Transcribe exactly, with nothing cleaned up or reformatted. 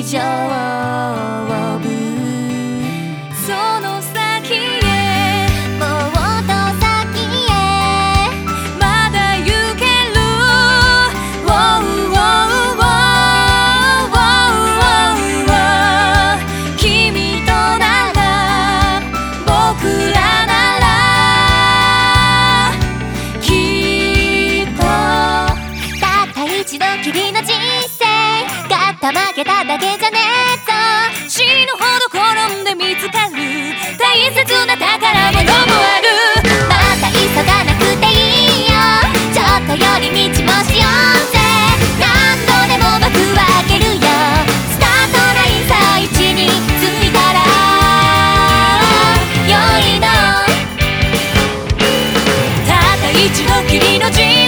大丈夫。その先へもっと先へまだ行ける。 Wow, wow, wow, wow, wow 君となら僕らならきっとたった一度きりの人生勝った負けただけじゃねえぞ。死ぬほど転んで見つかる大切な宝物もある。また急がなくていいよ。ちょっと寄り道もしようぜ。何度でも幕は開けるよ。スタートラインさ位置に着いたら良いの。たった一度きりの人生